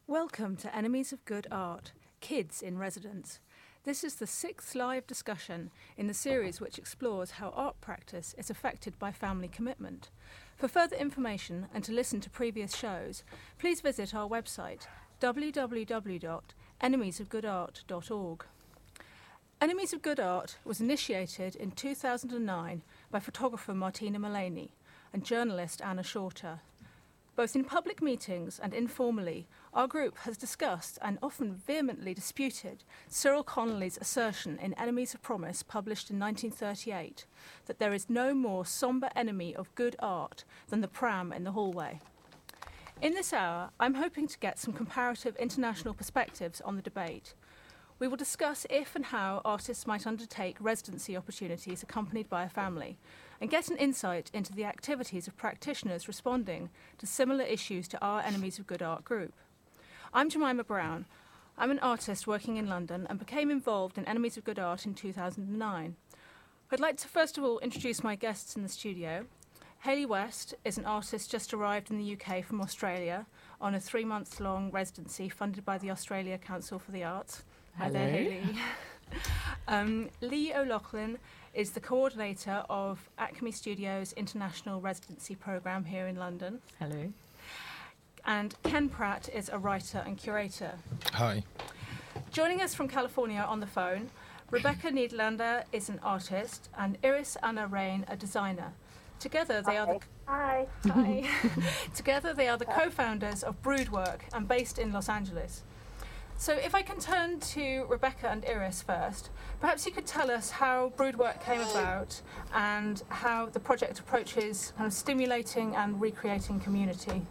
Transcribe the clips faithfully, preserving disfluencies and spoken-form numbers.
Welcome to Enemies of Good Art, Kids in Residence. This is the sixth live discussion in the series which explores how art practice is affected by family commitment. For further information and to listen to previous shows, please visit our website w w w dot enemies of good art dot org. Enemies of Good Art was initiated in two thousand nine by photographer Martina Mullaney and journalist Anna Shorter. Both in public meetings and informally, our group has discussed and often vehemently disputed Cyril Connolly's assertion in Enemies of Promise, published in nineteen thirty-eight, that there is no more sombre enemy of good art than the pram in the hallway. In this hour, I'm hoping to get some comparative international perspectives on the debate. We will discuss if and how artists might undertake residency opportunities accompanied by a family, and get an insight into the activities of practitioners responding to similar issues to our Enemies of Good Art group. I'm Jemima Brown. I'm an artist working in London and became involved in Enemies of Good Art in two thousand nine. I'd like to first of all introduce my guests in the studio. Hayley West is an artist just arrived in the U K from Australia on a three-month-long residency funded by the Australia Council for the Arts. Hi there, Hayley. um, Lee O'Loughlin is the coordinator of Acme Studios' International Residency Programme here in London. Hello. And Ken Pratt is a writer and curator. Hi. Joining us from California on the phone, Rebecca Niederlander is an artist and Iris Anna Rain a designer. Together they Hi. are the Hi. Hi. Together they are the co-founders of Broodwork and based in Los Angeles. So if I can turn to Rebecca and Iris first, perhaps you could tell us how Broodwork came about and how the project approaches kind of stimulating and recreating community.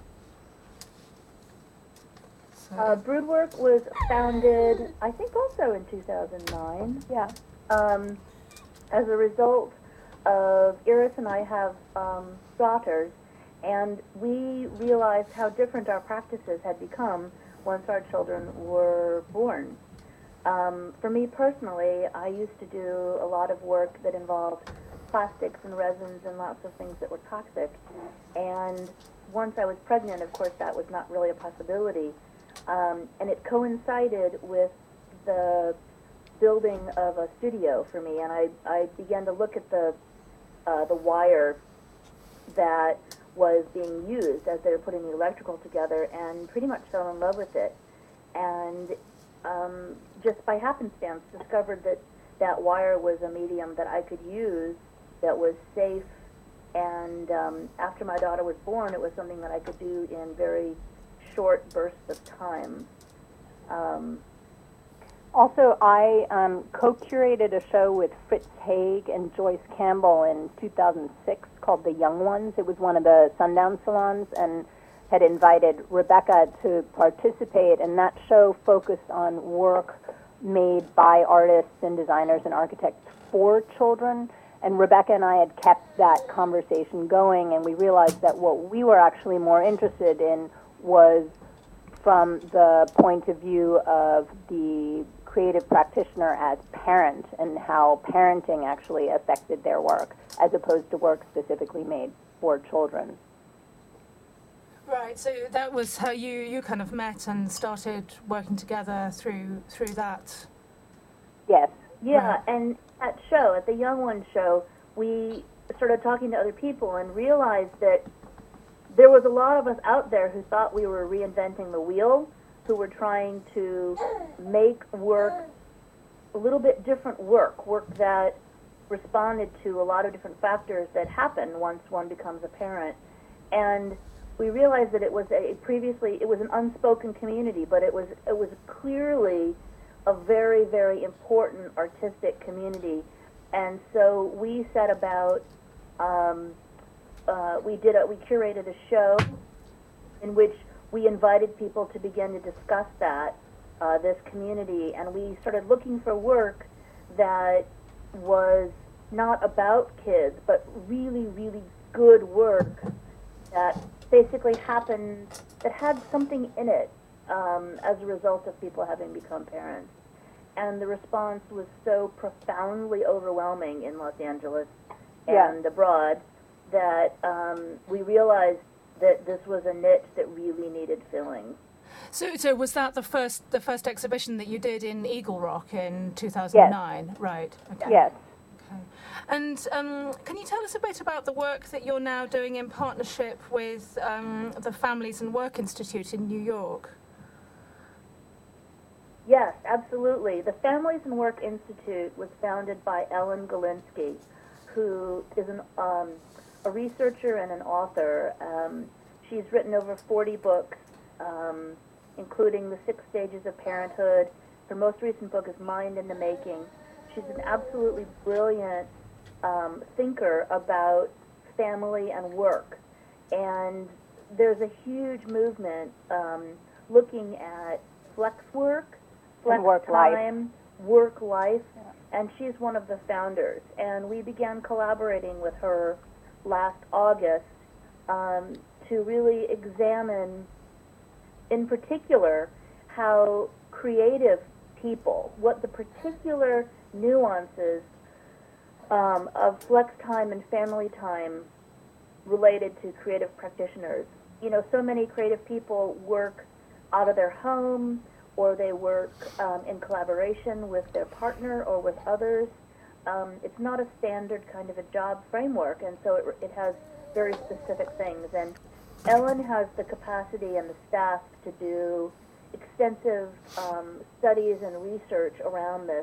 So. Uh, Broodwork was founded, I think, also in two thousand nine. Yeah. Um, as a result of Iris and I have um, daughters, and we realized how different our practices had become once our children were born. Um, for me personally, I used to do a lot of work that involved plastics and resins and lots of things that were toxic. And once I was pregnant, of course, that was not really a possibility. Um, and it coincided with the building of a studio for me, and I, I began to look at the uh, the wire that was being used as they were putting the electrical together, and pretty much fell in love with it. And um, just by happenstance discovered that that wire was a medium that I could use that was safe, and um, after my daughter was born, it was something that I could do in very short bursts of time. Um, Also, I um, co-curated a show with Fritz Haig and Joyce Campbell in two thousand six called The Young Ones. It was one of the Sundown salons, and had invited Rebecca to participate, and that show focused on work made by artists and designers and architects for children. And Rebecca and I had kept that conversation going, and we realized that what we were actually more interested in was from the point of view of the creative practitioner as parent, and how parenting actually affected their work, as opposed to work specifically made for children. Right, so that was how you, you kind of met and started working together through through that. Yes. Yeah, Right. and at show, at the Young Ones show, we started talking to other people and realized that there was a lot of us out there who thought we were reinventing the wheel, who were trying to make work a little bit different work, work that responded to a lot of different factors that happen once one becomes a parent. And we realized that it was a previously, it was an unspoken community, but it was it was clearly a very, very important artistic community. And so we set about, um, uh, we did a, we curated a show in which we invited people to begin to discuss that, uh, this community, and we started looking for work that was not about kids, but really, really good work that basically happened, that had something in it um, as a result of people having become parents. And the response was so profoundly overwhelming in Los Angeles and Yeah. abroad that um, we realized that this was a niche that really needed filling. So, so was that the first the first exhibition that you did in Eagle Rock in two thousand nine? Yes. Right. Okay. Yes. Okay. And um, can you tell us a bit about the work that you're now doing in partnership with um, the Families and Work Institute in New York? Yes, absolutely. The Families and Work Institute was founded by Ellen Galinsky, who is an, um, a researcher and an author. Um, she's written over forty books, um, including The Six Stages of Parenthood. Her most recent book is Mind in the Making. She's an absolutely brilliant um, thinker about family and work. And there's a huge movement um, looking at flex work, flex work time, life. work life, yeah. And she's one of the founders. And we began collaborating with her last August um, to really examine, in particular, how creative people, what the particular nuances um, of flex time and family time related to creative practitioners. You know, so many creative people work out of their home, or they work um, in collaboration with their partner or with others. Um, it's not a standard kind of a job framework, and so it, it has very specific things. And Ellen has the capacity and the staff to do extensive um, studies and research around this,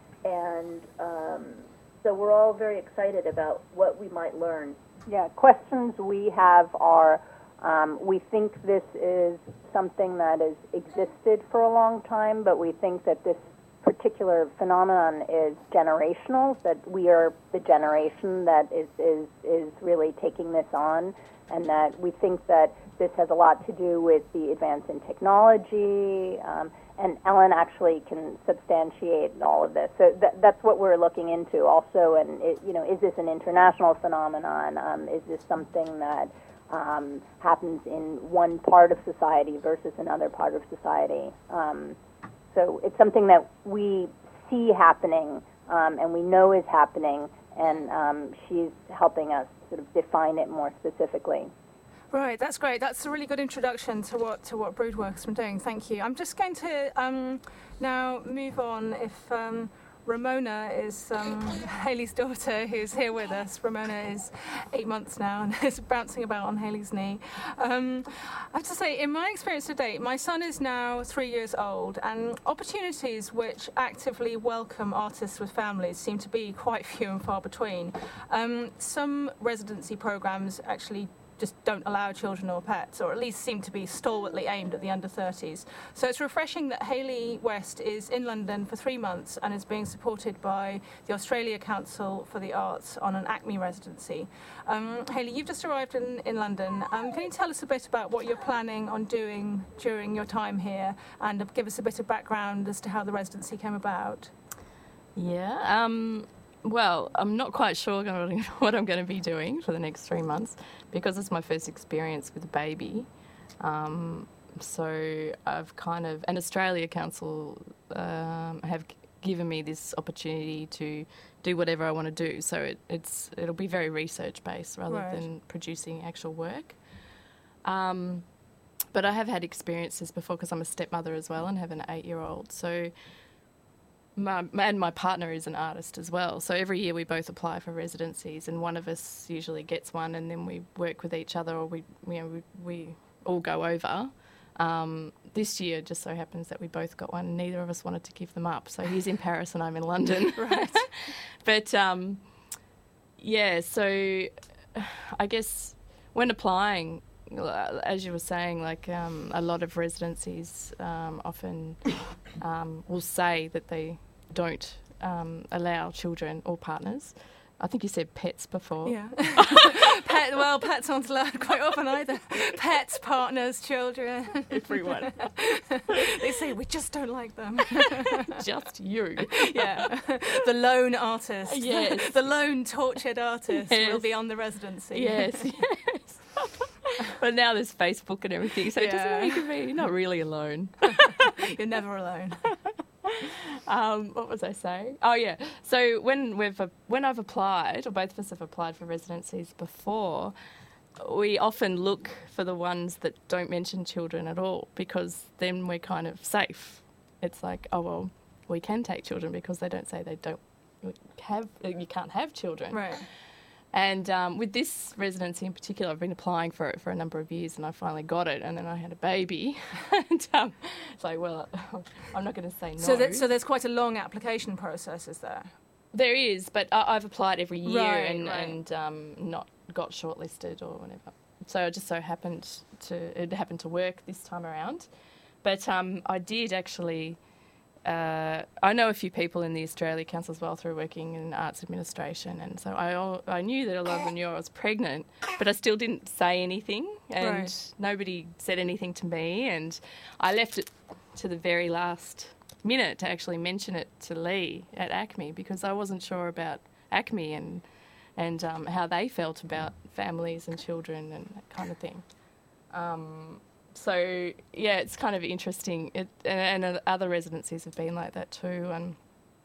and um, so we're all very excited about what we might learn. Yeah, questions we have are, um, we think this is something that has existed for a long time, but we think that this particular phenomenon is generational, that we are the generation that is, is, is really taking this on, and that we think that this has a lot to do with the advance in technology, um, and Ellen actually can substantiate all of this. So th- that's what we're looking into also, and it, you know, is this an international phenomenon? Um, is this something that um, happens in one part of society versus another part of society? Um, so it's something that we see happening, um, and we know is happening, and um, she's helping us sort of define it more specifically. Right, that's great. That's a really good introduction to what to what Broodwork's been doing. Thank you. I'm just going to um, now move on. If um, Ramona is um, Haley's daughter, who's here with us. Ramona is eight months now and is bouncing about on Haley's knee. Um, I have to say, in my experience to date, my son is now three years old, and opportunities which actively welcome artists with families seem to be quite few and far between. Um, some residency programs actually just don't allow children or pets, or at least seem to be stalwartly aimed at the under thirties. So it's refreshing that Hayley West is in London for three months and is being supported by the Australia Council for the Arts on an ACME residency. Um, Hayley, you've just arrived in, in London. Um, can you tell us a bit about what you're planning on doing during your time here, and give us a bit of background as to how the residency came about? Yeah, um... Well, I'm not quite sure what I'm going to be doing for the next three months because it's my first experience with a baby. Um, so I've kind of, and Australia Council um, have given me this opportunity to do whatever I want to do. So it, it's it'll be very research based rather right. than producing actual work. Um, but I have had experiences before because I'm a stepmother as well and have an eight-year-old. So. My, and my partner is an artist as well. So every year we both apply for residencies, and one of us usually gets one, and then we work with each other, or we, you know, we, we all go over. Um, this year just so happens that we both got one, and neither of us wanted to give them up. So he's in Paris and I'm in London. Right. But, um, yeah, so I guess when applying, as you were saying, like um, a lot of residencies um, often um, will say that they don't um, allow children or partners. I think you said pets before. Yeah. Pet, well, pets aren't allowed quite often either. Pets, partners, children. Everyone. They say we just don't like them. Just you. Yeah. The lone artist. Yes. The lone tortured artist yes. will be on the residency. Yes, yes. But now there's Facebook and everything, so yeah. it doesn't make you be not really alone. You're never alone. Um, what was I saying? Oh yeah. So when we've uh, when I've applied, or both of us have applied for residencies before, we often look for the ones that don't mention children at all, because then we're kind of safe. It's like, oh, well, we can take children because they don't say they don't have, you can't have children. Right. And um, with this residency in particular, I've been applying for it for a number of years, and I finally got it, and then I had a baby. and um, it's like, well, I'm not going to say no. So, that, so there's quite a long application process, is there? There is, but I, I've applied every year Right, and, right. and um, not got shortlisted or whatever. So it just so happened to it happened to work this time around. But um, I did actually. Uh, I know a few people in the Australia Council as well through working in arts administration, and so I al- I knew that a lot of them knew I was pregnant, but I still didn't say anything, and Right. nobody said anything to me, and I left it to the very last minute to actually mention it to Lee at ACME, because I wasn't sure about ACME and and um, how they felt about families and children and that kind of thing. Um, So, yeah, it's kind of interesting. It, and, and other residencies have been like that too. And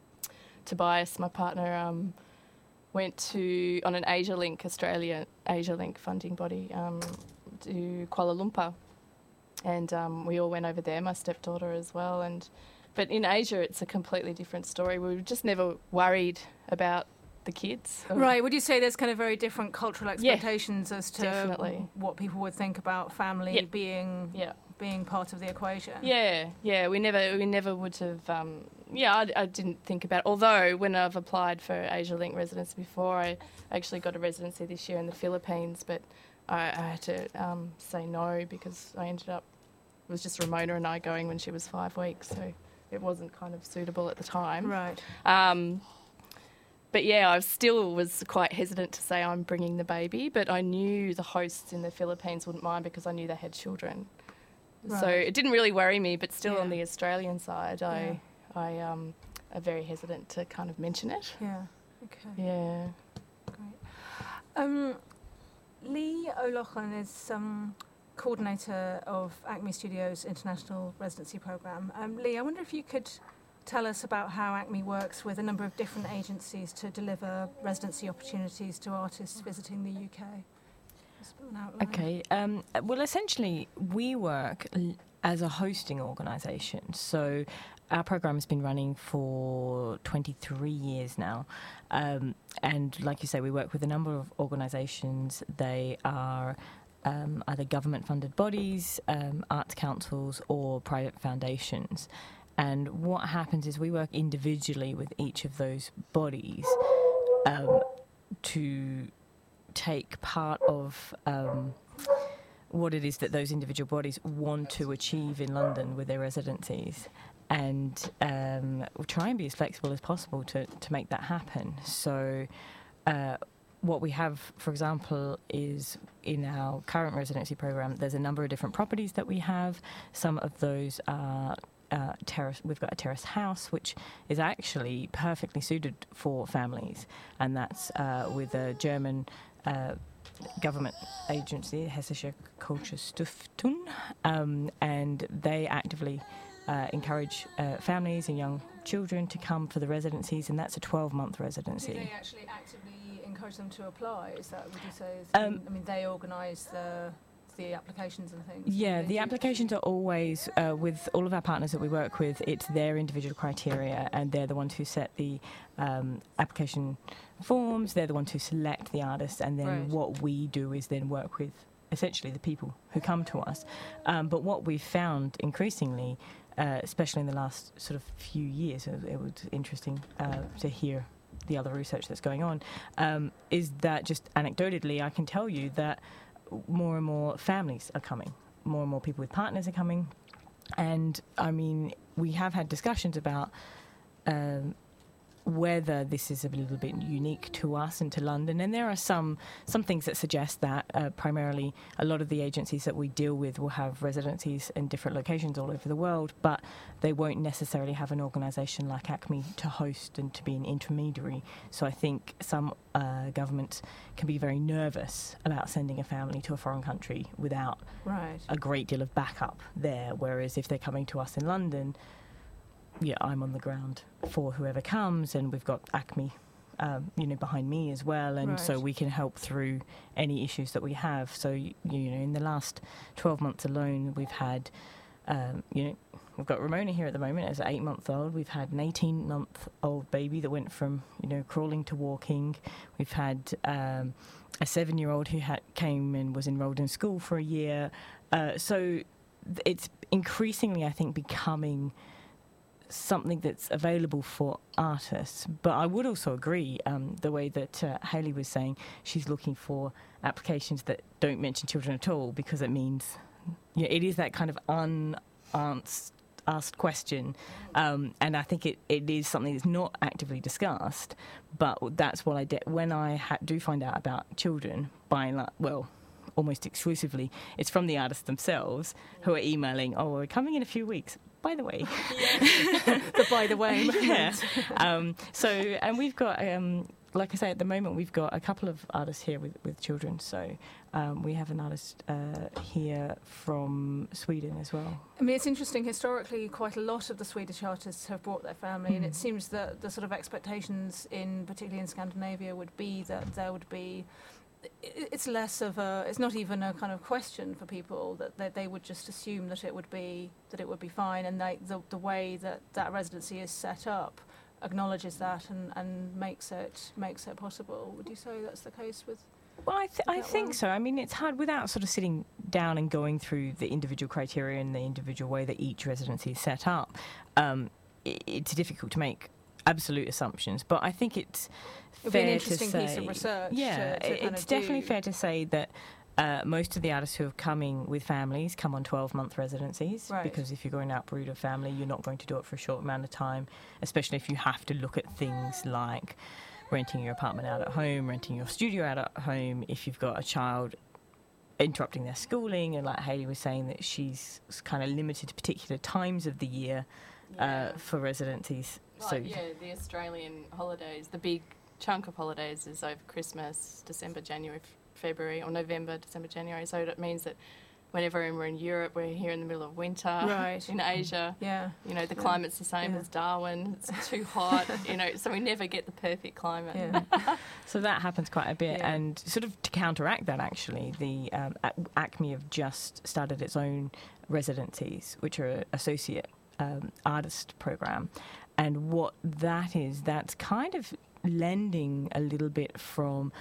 Tobias, my partner, um, went to, on an AsiaLink, Australia AsiaLink funding body, um, to Kuala Lumpur. And um, we all went over there, my stepdaughter as well. And But in Asia, it's a completely different story. We were just never worried about the kids. Right. Would you say there's kind of very different cultural Yeah, expectations as to definitely. what people would think about family Yeah. being Yeah. being part of the equation? Yeah, yeah, we never, we never would have. Um, yeah, I, I didn't think about. Although when I've applied for AsiaLink residency before, I actually got a residency this year in the Philippines, but I, I had to um, say no because I ended up. It was just Ramona and I going when she was five weeks, so it wasn't kind of suitable at the time. Right. Um, But yeah, I still was quite hesitant to say I'm bringing the baby, but I knew the hosts in the Philippines wouldn't mind because I knew they had children. So Right. it didn't really worry me, but still Yeah. on the Australian side, I, Yeah. I um, am very hesitant to kind of mention it. Yeah. Okay. Yeah. Great. Um, Lee O'Loughlin is um, coordinator of ACME Studios' international residency program. Um, Lee, I wonder if you could tell us about how ACME works with a number of different agencies to deliver residency opportunities to artists visiting the U K. Just an outline. Okay. Um, well, essentially, we work l- as a hosting organisation. So our program has been running for twenty-three years now. Um, and like you say, we work with a number of organisations. They are um, either government-funded bodies, um, arts councils, or private foundations. And what happens is we work individually with each of those bodies um, to take part of um, what it is that those individual bodies want to achieve in London with their residencies, and um, we'll try and be as flexible as possible to, to make that happen. So uh, what we have, for example, is in our current residency program, there's a number of different properties that we have. Some of those are Uh, terrace. We've got a terrace house, which is actually perfectly suited for families, and that's uh, with a German uh, government agency, Hessische Kulturstiftung, um, and they actively uh, encourage uh, families and young children to come for the residencies, and that's a twelve-month Do residency. they actually actively encourage them to apply? Is that, would you say? Is, Um, I mean, they organise the the applications and things. Yeah, They the do- applications are always, uh, with all of our partners that we work with, it's their individual criteria, and they're the ones who set the um, application forms, they're the ones who select the artists, and then Right. what we do is then work with essentially the people who come to us. Um, but what we've found increasingly, uh, especially in the last sort of few years, it, it was interesting uh, to hear the other research that's going on, um, is that just anecdotally I can tell you that more and more families are coming, more and more people with partners are coming, and I mean we have had discussions about um, whether this is a little bit unique to us and to London, and there are some some things that suggest that. Uh, primarily, a lot of the agencies that we deal with will have residencies in different locations all over the world, but they won't necessarily have an organisation like ACME to host and to be an intermediary. So I think some uh, governments can be very nervous about sending a family to a foreign country without Right. a great deal of backup there, whereas if they're coming to us in London, yeah, I'm on the ground for whoever comes, and we've got ACME um, you know, behind me as well, and Right. so we can help through any issues that we have. So, you, you know, in the last twelve months alone, we've had, um, you know, we've got Ramona here at the moment as an eight-month-old. We've had an eighteen-month-old baby that went from, you know, crawling to walking. We've had um, a seven-year-old who had, came and was enrolled in school for a year. Uh, so th- it's increasingly, I think, becoming something that's available for artists. But I would also agree, um, the way that uh, Hayley was saying, she's looking for applications that don't mention children at all, because it means, you know, it is that kind of unanswered asked question, um, and I think it, it is something that's not actively discussed, but that's what I did when I ha- do find out about children, by and large, well, almost exclusively, it's from the artists themselves who are emailing, oh, we're coming in a few weeks, by the way. The by the way. Yeah. Um, so, and we've got, um, like I say, at the moment we've got a couple of artists here with, with children. So um, we have an artist uh, here from Sweden as well. I mean, it's interesting. Historically, quite a lot of the Swedish artists have brought their family, mm. and it seems that the sort of expectations, in particularly in Scandinavia, would be that there would be. It's less of a. It's not even a kind of question for people that they, they would just assume that it would be that it would be fine, and they, the the way that that residency is set up acknowledges that and, and makes it makes it possible. Would you say that's the case with? Well, I, th- I think one? so. I mean, it's hard without sort of sitting down and going through the individual criteria and the individual way that each residency is set up. Um, it, it's difficult to make absolute assumptions, but I think it's It'd fair be an to interesting say, piece of research. yeah, to, to kind it's of definitely do. fair to say that uh, most of the artists who are coming with families come on twelve-month residencies, Right. because if you're going to uproot a family, you're not going to do it for a short amount of time, especially if you have to look at things like renting your apartment out at home, renting your studio out at home, if you've got a child interrupting their schooling, and like Hayley was saying, that she's kind of limited to particular times of the year Yeah. uh, for residencies. Like, so yeah, the Australian holidays, the big chunk of holidays is over Christmas, December, January, f- February, or November, December, January. So it means that whenever we're in Europe, we're here in the middle of winter. Right. In Asia, Yeah. you know, the Yeah. climate's the same Yeah. as Darwin. It's too hot, you know, so we never get the perfect climate. Yeah. So that happens quite a bit, Yeah. and sort of to counteract that, actually, the um, A- ACME have just started its own residencies, which are an associate um, artist program, and what that is, that's kind of lending a little bit from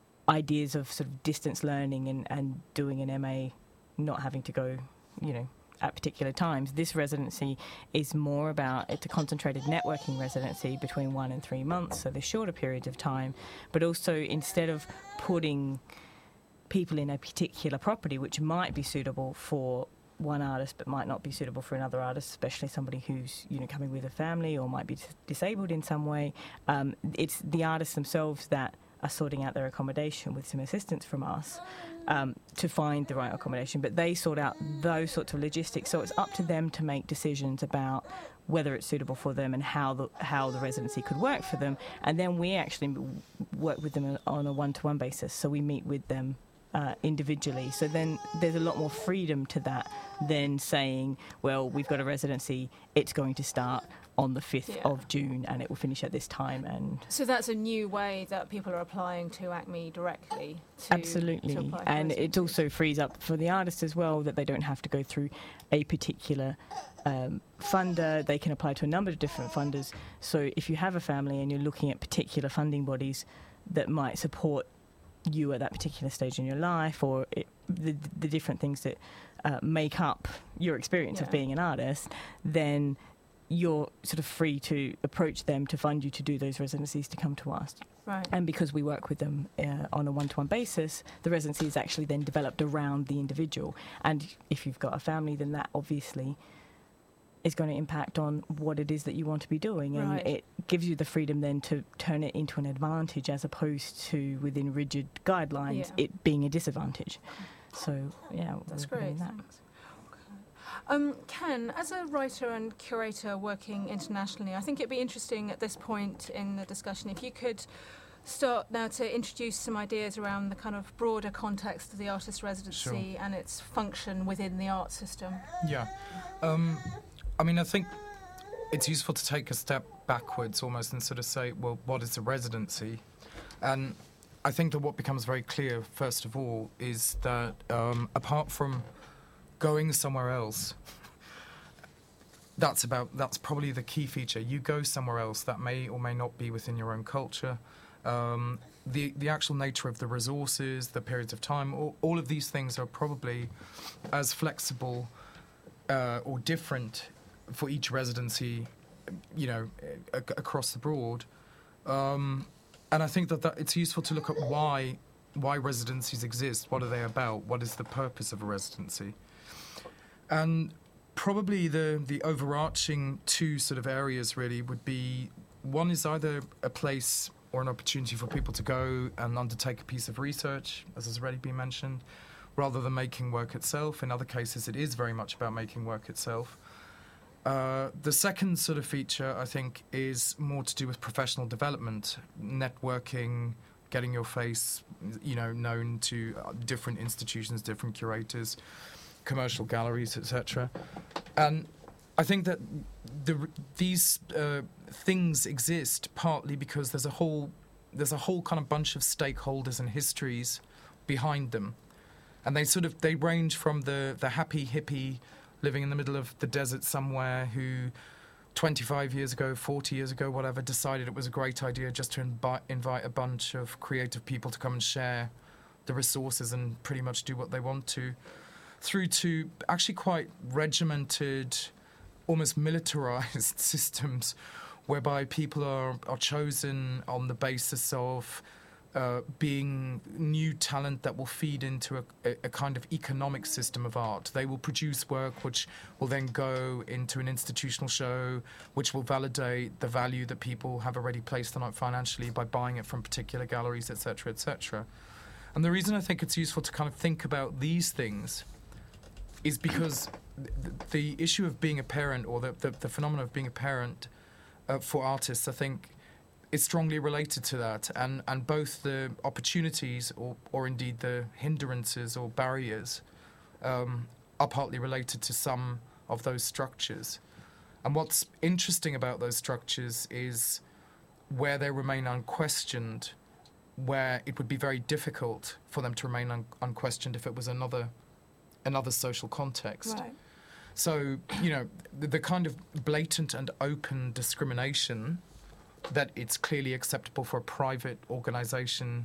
ideas of sort of distance learning and, and doing an M A, not having to go, you know, at particular times. This residency is more about, it's a concentrated networking residency between one and three months, so there's shorter periods of time, but also instead of putting people in a particular property which might be suitable for one artist but might not be suitable for another artist, especially somebody who's, you know, coming with a family or might be dis- disabled in some way, um, it's the artists themselves that are sorting out their accommodation with some assistance from us um, to find the right accommodation, but they sort out those sorts of logistics, so it's up to them to make decisions about whether it's suitable for them and how the how the residency could work for them, and then we actually m- work with them on a one-to-one basis, so we meet with them uh, individually, so then there's a lot more freedom to that than saying, well, we've got a residency, it's going to start on the fifth Yeah. of June and it will finish at this time. And So that's a new way that people are applying to ACME directly. To, absolutely, to apply for and it residencies. also frees up for the artist as well, that they don't have to go through a particular um, funder. They can apply to a number of different funders. So if you have a family and you're looking at particular funding bodies that might support you at that particular stage in your life, or it, the, the different things that uh, make up your experience Yeah. of being an artist, then you're sort of free to approach them to fund you to do those residencies, to come to us. Right. And because we work with them uh, on a one-to-one basis, the residency is actually then developed around the individual. And if you've got a family, then that obviously is going to impact on what it is that you want to be doing. And Right. it gives you the freedom then to turn it into an advantage, as opposed to within rigid guidelines, Yeah. it being a disadvantage. So, yeah. That's we're doing great. that. Thanks. Um, Ken, as a writer and curator working internationally, I think it'd be interesting at this point in the discussion if you could start now to introduce some ideas around the kind of broader context of the artist residency Sure. and its function within the art system. Yeah. Um, I mean, I think it's useful to take a step backwards almost and sort of say, well, what is a residency? And I think that what becomes very clear, first of all, is that um, apart from going somewhere else, that's about that's probably the key feature. You go somewhere else that may or may not be within your own culture. Um, the the actual nature of the resources, the periods of time, all, all of these things are probably as flexible uh, or different for each residency, you know, a- across the board. Um, and I think that, that it's useful to look at why why residencies exist. What are they about? What is the purpose of a residency? And probably the, the overarching two sort of areas really would be, one is either a place or an opportunity for people to go and undertake a piece of research, as has already been mentioned, rather than making work itself. In other cases, it is very much about making work itself. Uh, the second sort of feature, I think, is more to do with professional development, networking, getting your face, you know, known to different institutions, different curators, commercial galleries, et cetera. And I think that the, these uh, things exist partly because there's a whole there's a whole kind of bunch of stakeholders and histories behind them, and they sort of they range from the the happy hippie living in the middle of the desert somewhere who twenty-five years ago, forty years ago, whatever, decided it was a great idea just to invi- invite a bunch of creative people to come and share the resources and pretty much do what they want to, through to actually quite regimented, almost militarized systems whereby people are, are chosen on the basis of uh, being new talent that will feed into a, a, a kind of economic system of art. They will produce work which will then go into an institutional show, which will validate the value that people have already placed on it financially by buying it from particular galleries, et cetera, et cetera. And the reason I think it's useful to kind of think about these things is because th- the issue of being a parent, or the, the, the phenomenon of being a parent uh, for artists, I think, is strongly related to that. And, and both the opportunities or, or indeed the hindrances or barriers um, are partly related to some of those structures. And what's interesting about those structures is where they remain unquestioned, where it would be very difficult for them to remain un- unquestioned if it was another another social context. Right. So, you know, the, the kind of blatant and open discrimination that it's clearly acceptable for a private organisation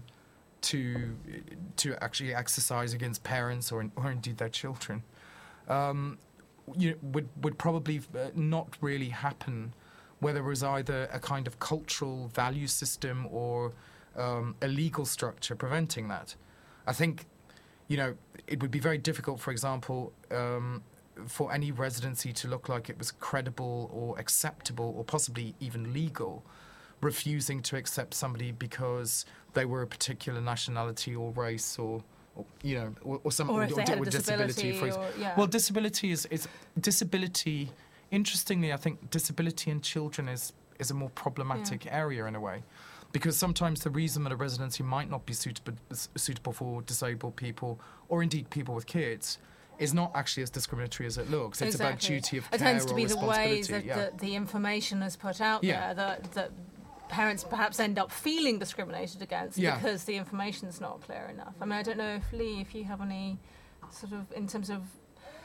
to to actually exercise against parents or or indeed their children, um, you, would would probably uh, not really happen where there was either a kind of cultural value system or um, a legal structure preventing that. I think, you know, it would be very difficult, for example, um, for any residency to look like it was credible or acceptable or possibly even legal, refusing to accept somebody because they were a particular nationality or race or, or you know, or, or some Or if they had a disability. disability For ex- or- yeah. Well, disability is, is disability. Interestingly, I think disability in children is is a more problematic Yeah. area in a way, because sometimes the reason that a residency might not be suitable suitable for disabled people or indeed people with kids is not actually as discriminatory as it looks. It's about duty of care It tends to or be the way responsibility. that yeah. the, the information is put out Yeah. there that, that parents perhaps end up feeling discriminated against Yeah. because the information is not clear enough. I mean, I don't know if Lee, if you have any sort of in terms of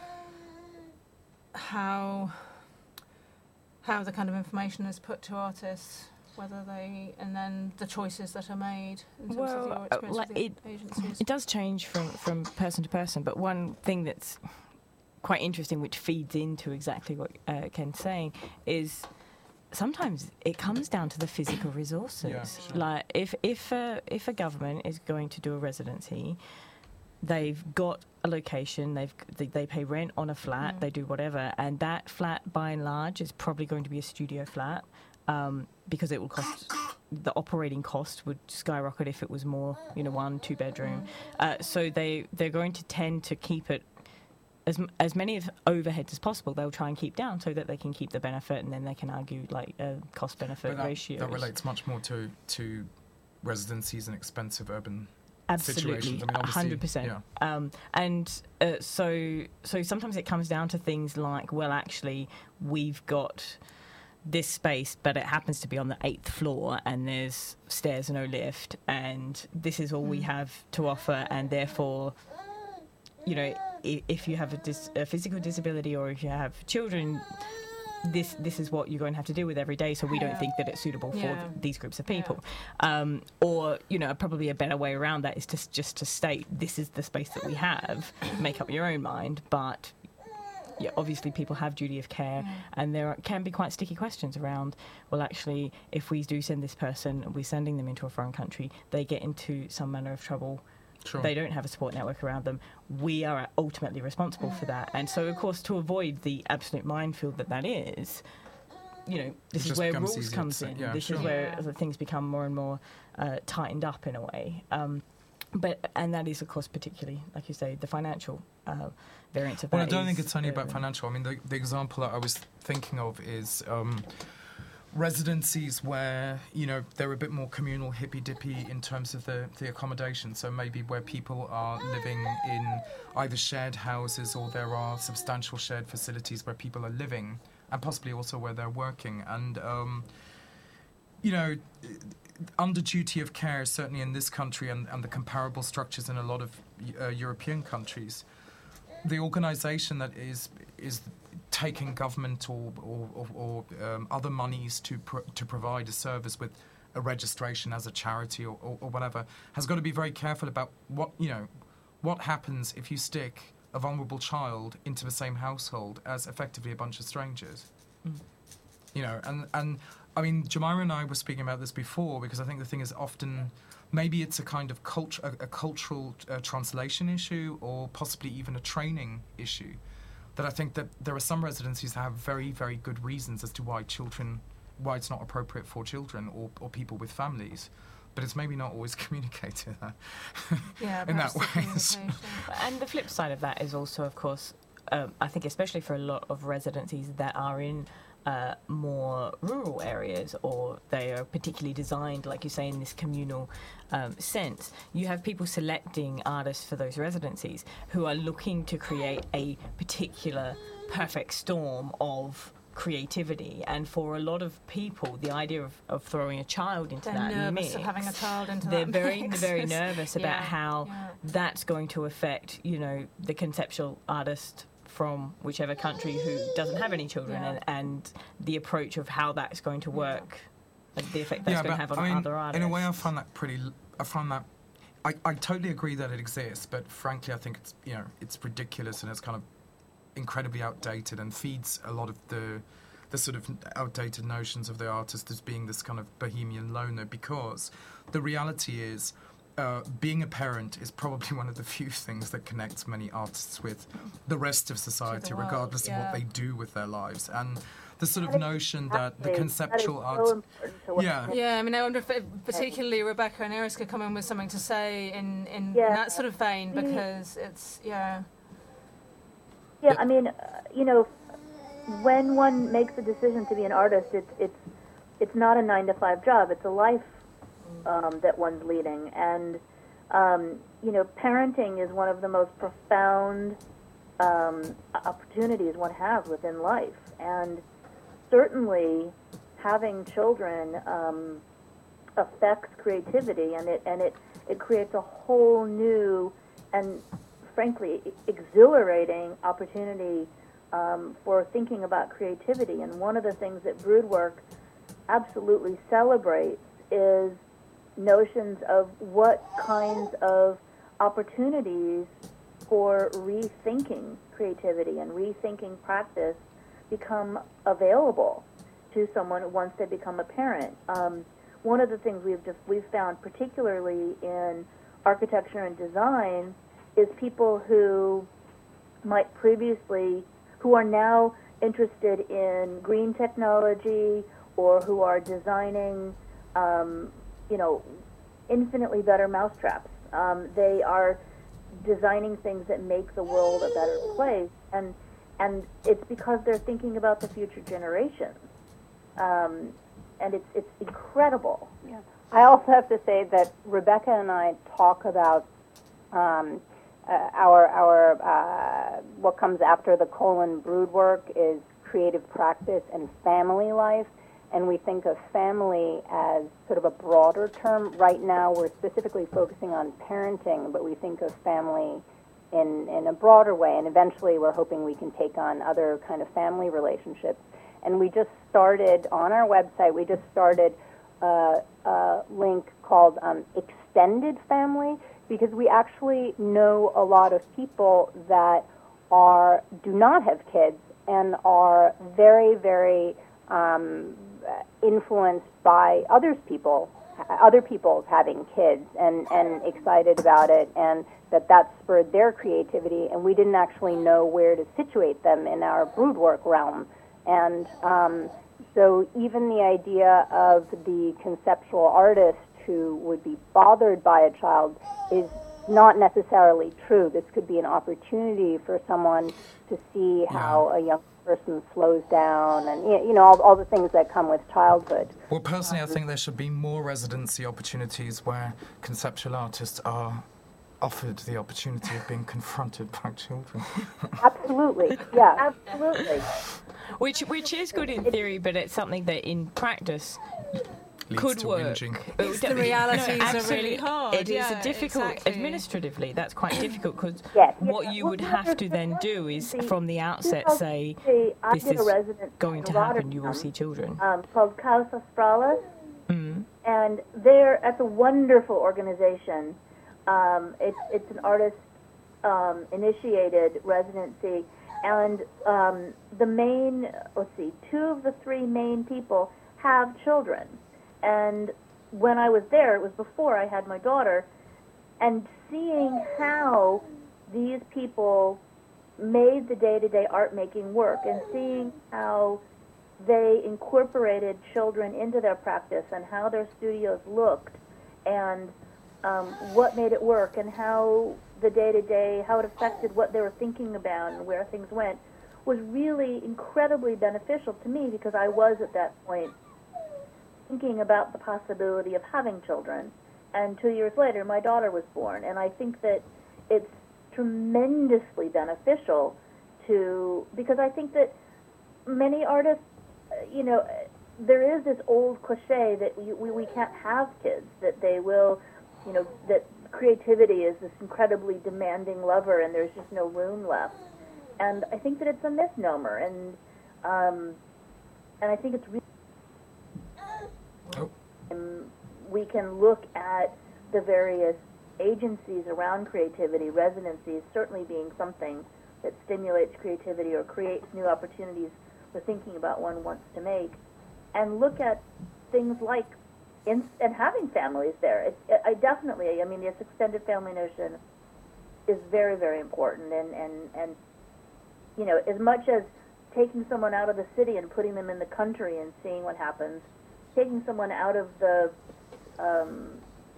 how how the kind of information is put to artists, whether they and then the choices that are made in terms Well, of your uh, experience like with the it- agencies. It does change from, from person to person, but one thing that's quite interesting, which feeds into exactly what uh, Ken's saying, is sometimes it comes down to the physical resources. Yeah, sure. Like if if a, if a government is going to do a residency, they've got a location, they've they, they pay rent on a flat, Mm. they do whatever, and that flat by and large is probably going to be a studio flat. Um, because it will cost, the operating cost would skyrocket if it was more, you know, one, two bedroom. Uh, so they, they're going to tend to keep it as m- as many of overheads as possible. They'll try and keep down so that they can keep the benefit, and then they can argue like uh, cost benefit But that, ratios. that relates much more to to residencies in expensive urban Absolutely, situations. I mean, a obviously, hundred percent. yeah. Um, and uh, so, so sometimes it comes down to things like, well, actually, we've got this space, but it happens to be on the eighth floor and there's stairs and no lift, and this is all we have to offer, and therefore, you know, if, if you have a, dis- a physical disability or if you have children, this this is what you're going to have to deal with every day, so we don't think that it's suitable for Yeah. th- these groups of people. Um, or, you know, probably a better way around that is to s- just to state, this is the space that we have, make up your own mind, but yeah, obviously people have duty of care, and there are, can be quite sticky questions around, well, actually, if we do send this person, we're sending them into a foreign country, they get into some manner of trouble, Sure. they don't have a support network around them, we are ultimately responsible for that. And so, of course, to avoid the absolute minefield that that is, you know, this It is just where becomes rules easier to comes say- in. yeah, this sure. is where Yeah. the things become more and more uh, tightened up in a way. Um, but and that is, of course, particularly, like you say, the financial uh, variance of that. Well, I don't think is, it's only about uh, financial. I mean, the, the example that I was thinking of is um, residencies where, you know, they're a bit more communal, hippy-dippy in terms of the, the accommodation. So maybe where people are living in either shared houses, or there are substantial shared facilities where people are living, and possibly also where they're working. And, um, you know, under duty of care, certainly in this country and, and the comparable structures in a lot of uh, European countries, the organisation that is is taking government or or, or, or um, other monies to pro- to provide a service with a registration as a charity or, or, or whatever has got to be very careful about what you know what happens if you stick a vulnerable child into the same household as effectively a bunch of strangers. Mm. You know, and and I mean, Jemima and I were speaking about this before, because I think the thing is often, maybe it's a kind of culture, a, a cultural uh, translation issue, or possibly even a training issue. That I think that there are some residencies that have very, very good reasons as to why children, why it's not appropriate for children or, or people with families, but it's maybe not always communicated Yeah, in that perhaps the way. communication. And the flip side of that is also, of course, um, I think especially for a lot of residencies that are in uh, more rural areas, or they are particularly designed, like you say, in this communal um, sense, you have people selecting artists for those residencies who are looking to create a particular perfect storm of creativity. And for a lot of people, the idea of, of throwing a child into They're that nervous mix, of having a child into they're that very, mix. very nervous about Yeah, how yeah. that's going to affect, you know, the conceptual artist from whichever country who doesn't have any children, Yeah. and, and the approach of how that's going to work, like the effect that's yeah, going to but have on I mean, other artists. in a way, I find that pretty. I find that. I, I totally agree that it exists, but frankly, I think it's you know it's ridiculous and it's kind of incredibly outdated and feeds a lot of the the sort of outdated notions of the artist as being this kind of bohemian loner, because the reality is uh, being a parent is probably one of the few things that connects many artists with the rest of society, world, regardless yeah. of what they do with their lives. And the sort of notion that the Exactly. conceptual that is art... so important to what Yeah. Yeah, I mean, I wonder if it, particularly Rebecca and Iris could come in with something to say in, in Yeah. that sort of vein, The- because it's, yeah. Yeah, I mean, uh, you know, when one makes a decision to be an artist, it's it's it's not a nine to five job. It's a life um, that one's leading, and um, you know, parenting is one of the most profound um, opportunities one has within life, and certainly having children um, affects creativity, and it and it it creates a whole new and frankly exhilarating opportunity um, for thinking about creativity. And one of the things that Broodwork absolutely celebrates is notions of what kinds of opportunities for rethinking creativity and rethinking practice become available to someone once they become a parent. Um, one of the things we've just we've found, particularly in architecture and design, is people who might previously, who are now interested in green technology, or who are designing, um, you know, infinitely better mousetraps. Um, they are designing things that make the world a better place, and and it's because they're thinking about the future generations, um, and it's it's incredible. Yeah. I also have to say that Rebecca and I talk about um, uh, our our uh, what comes after the colon brood work is creative practice and family life, and we think of family as sort of a broader term. Right now we're specifically focusing on parenting, but we think of family in, in a broader way, and eventually we're hoping we can take on other kind of family relationships. And we just started, on our website, we just started uh, a link called um, Extended Family, because we actually know a lot of people that are do not have kids and are very, very um, influenced by others people, other people's having kids, and, and excited about it, and that that spurred their creativity, and we didn't actually know where to situate them in our broodwork realm. And um, so even the idea of the conceptual artist who would be bothered by a child is not necessarily true. This could be an opportunity for someone to see how yeah. a young person slows down, and you know all, all the things that come with childhood. Well, personally, I think there should be more residency opportunities where conceptual artists are offered the opportunity of being confronted by children. Absolutely, yeah, absolutely. Which which is good in theory, but it's something that in practice Leads could to work. Whinging. It's the realities no, are really hard. It is yeah, a difficult, exactly. administratively, that's quite difficult, because yes, what yeah. you well, would yeah, have to then do is, from the outset, say, I this did is a residency going to in happen, you will Rotterdam, see children. Um, called Causa Spralas, Mm. and they're that's a wonderful organization. Um, it's it's an artist um, initiated residency, and um, the main let's see, two of the three main people have children, and when I was there, it was before I had my daughter, and seeing how these people made the day-to-day art making work, and seeing how they incorporated children into their practice and how their studios looked and um, what made it work and how the day-to-day, how it affected what they were thinking about and where things went, was really incredibly beneficial to me, because I was at that point thinking about the possibility of having children. And two years later, my daughter was born. And I think that it's tremendously beneficial to, because I think that many artists, you know, there is this old cliche that we, we, we can't have kids, that they will, you know, that creativity is this incredibly demanding lever and there's just no room left. And I think that it's a misnomer. And, um, and I think it's really Oh. we can look at the various agencies around creativity, residencies certainly being something that stimulates creativity or creates new opportunities for thinking about one wants to make, and look at things like in, and having families there. It, it, I definitely, I mean, this extended family notion is very, very important, and, and, and you know, as much as taking someone out of the city and putting them in the country and seeing what happens, taking someone out of the um,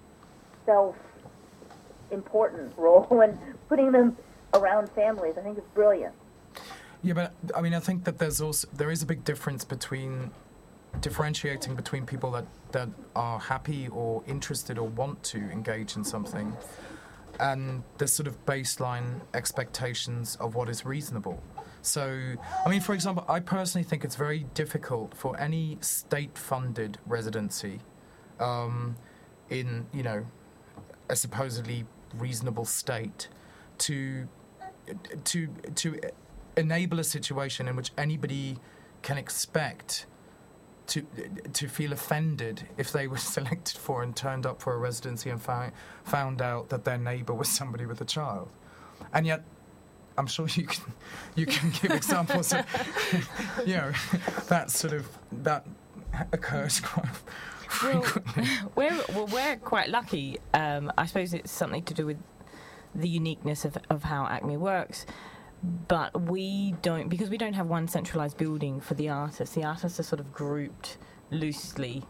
self-important role and putting them around families, I think it's brilliant. Yeah, but I mean, I think that there's also there is a big difference between differentiating between people that, that are happy or interested or want to engage in something, and the sort of baseline expectations of what is reasonable. So, I mean, for example, I personally think it's very difficult for any state-funded residency um, in, you know, a supposedly reasonable state to to to enable a situation in which anybody can expect to to feel offended if they were selected for and turned up for a residency and found found out that their neighbour was somebody with a child, and yet. I'm sure you can you can give examples of, you know, that sort of, that occurs quite frequently. Well, we're, well, we're quite lucky. Um, I suppose it's something to do with the uniqueness of, of how ACME works. But we don't, because we don't have one centralised building for the artists. The artists are sort of grouped loosely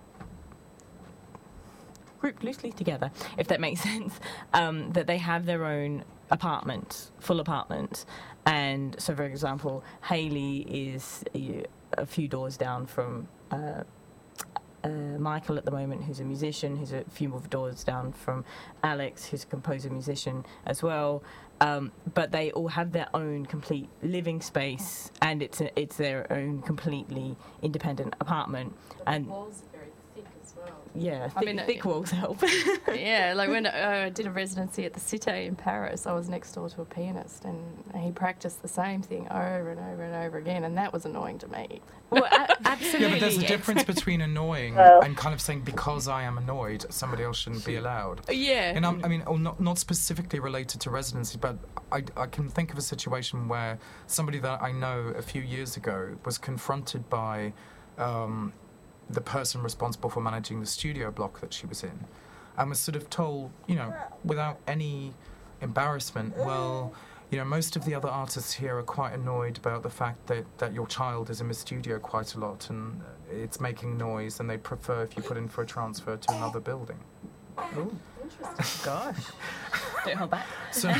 grouped loosely together, if that makes sense, um, that they have their own apartments, full apartments. And so, for example, Hayley is a, a few doors down from uh, uh, Michael at the moment, who's a musician, who's a few more doors down from Alex, who's a composer musician as well. Um, but they all have their own complete living space, and it's a, it's their own completely independent apartment. And walls are very thick as well. Yeah, I thick, mean, thick walls help. Yeah, like when uh, I did a residency at the Cité in Paris, I was next door to a pianist, and he practiced the same thing over and over and over again, and that was annoying to me. Well, a- absolutely. Yeah, but there's a It's- difference between annoying Well- and kind of saying because I am annoyed, somebody else shouldn't be allowed. Yeah. And I'm, I mean, oh, not not specifically related to residency, but I, I can think of a situation where somebody that I know a few years ago was confronted by um, the person responsible for managing the studio block that she was in, and was sort of told, you know, without any embarrassment, well, you know, most of the other artists here are quite annoyed about the fact that, that your child is in the studio quite a lot and it's making noise, and they prefer if you put in for a transfer to another building. Ooh. Gosh. Don't hold back. So,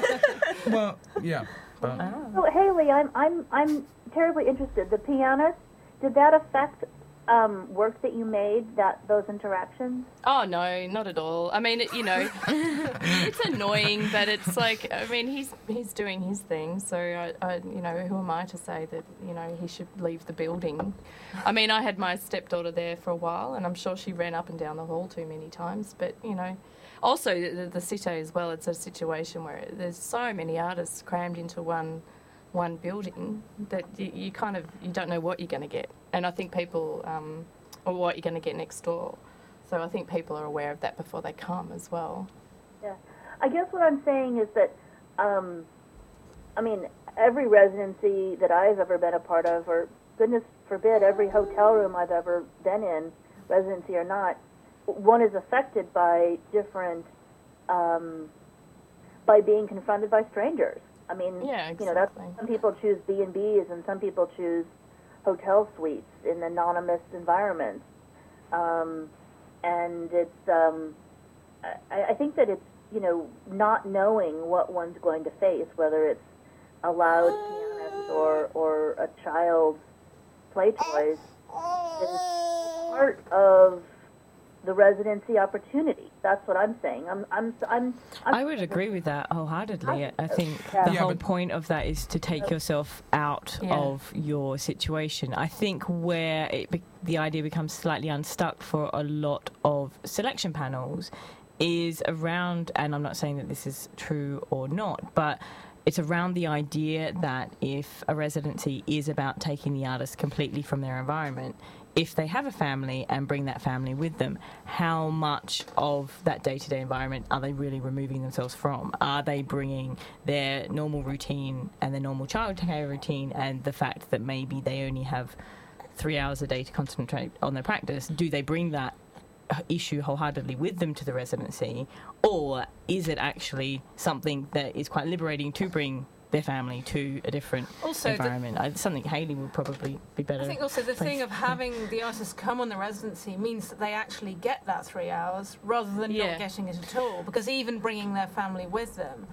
well, yeah, but So Haley, I'm I'm I'm terribly interested. The pianist, did that affect um, work that you made? That those interactions? Oh no, not at all. I mean, it, you know, it's annoying, but it's like, I mean, he's he's doing his thing, so I, I, you know, who am I to say that, you know, he should leave the building? I mean, I had my stepdaughter there for a while, and I'm sure she ran up and down the hall too many times. But you know, also the, the Cité as well. It's a situation where there's so many artists crammed into one one building that you, you kind of you don't know what you're going to get, and I think people um, or what you're going to get next door. So I think people are aware of that before they come as well. Yeah. I guess what I'm saying is that, um, I mean, every residency that I've ever been a part of, or goodness forbid, every hotel room I've ever been in, residency or not, one is affected by different, um, by being confronted by strangers. I mean, Yeah, you know, that's, exactly. some people choose B and B's and some people choose hotel suites in anonymous environments. Um, and it's, um, I, I think that it's, you know, not knowing what one's going to face, whether it's a loud pianist or, or a child's play toys, is part of the residency opportunity. That's what I'm saying. I'm, I'm, I'm, I'm I would agree with that wholeheartedly. I think Yeah. the Yeah, whole but- point of that is to take yourself out Yeah. of your situation. I think where it be- the idea becomes slightly unstuck for a lot of selection panels is around, and I'm not saying that this is true or not, but it's around the idea that if a residency is about taking the artist completely from their environment, if they have a family and bring that family with them, how much of that day-to-day environment are they really removing themselves from? Are they bringing their normal routine and their normal childcare routine and the fact that maybe they only have three hours a day to concentrate on their practice? Do they bring that issue wholeheartedly with them to the residency, or is it actually something that is quite liberating to bring their family to a different Also, the- environment? I, something Haley would probably be better. I think also the placed. thing of having the artists come on the residency means that they actually get that three hours rather than Yeah. not getting it at all. Because even bringing their family with them,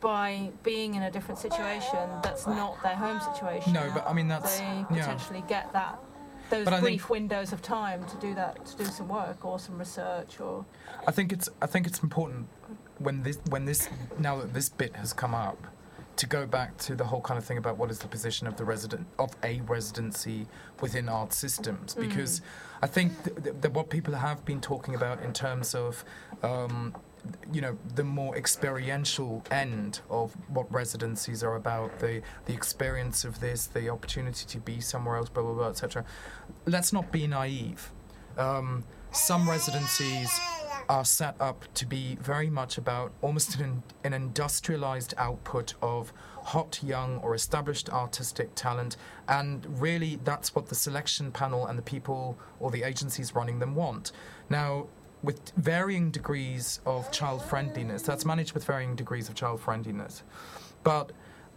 by being in a different situation that's not their home situation, No, but I mean, that's- they yeah. potentially get that those But I brief think- windows of time to do that, to do some work or some research or. I think it's I think it's important when this when this now that this bit has come up, to go back to the whole kind of thing about what is the position of the resident of a residency within art systems, because I think th- th- that what people have been talking about in terms of um, you know, the more experiential end of what residencies are about, the the experience of this, the opportunity to be somewhere else, blah blah blah, et cetera. Let's not be naive. Um, some residencies are set up to be very much about almost an, an industrialized output of hot, young, or established artistic talent, and really that's what the selection panel and the people or the agencies running them want. Now, with varying degrees of child-friendliness, that's managed with varying degrees of child-friendliness, but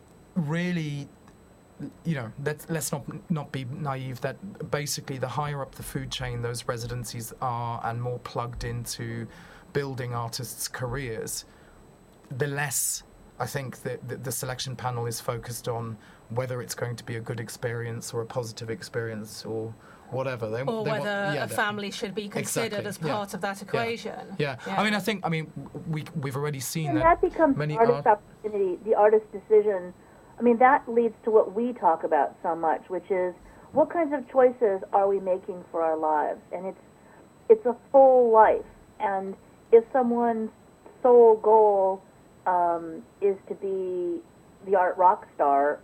really, you know, let's, let's not not be naive that basically the higher up the food chain those residencies are and more plugged into building artists' careers, the less I think that the, the selection panel is focused on whether it's going to be a good experience or a positive experience or whatever. They, or they whether want, yeah, a family should be considered exactly, as yeah. part of that equation. Yeah. yeah. I mean, I think, I mean, we, we've already seen And that, that becomes many the artist art- opportunity, the artist decision. I mean, that leads to what we talk about so much, which is what kinds of choices are we making for our lives? And it's it's a full life. And if someone's sole goal um, is to be the art rock star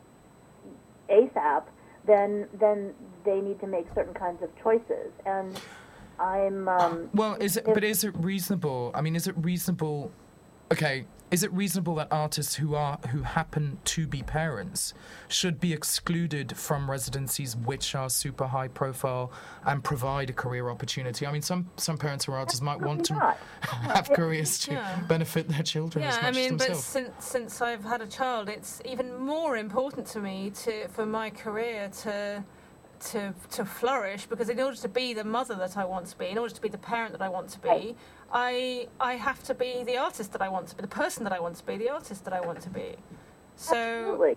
ASAP, then then they need to make certain kinds of choices. And I'm um, well, is it? But is it reasonable? I mean, is it reasonable? Okay, is it reasonable that artists who are who happen to be parents should be excluded from residencies which are super high profile and provide a career opportunity? I mean, some some parents or artists might want to not. have careers to Yeah. benefit their children as Yeah, much I mean, as but themselves. since since I've had a child, it's even more important to me to for my career to to to flourish, because in order to be the mother that I want to be, in order to be the parent that I want to be, Right. I I have to be the artist that I want to be, the person that I want to be, the artist that I want to be. So absolutely.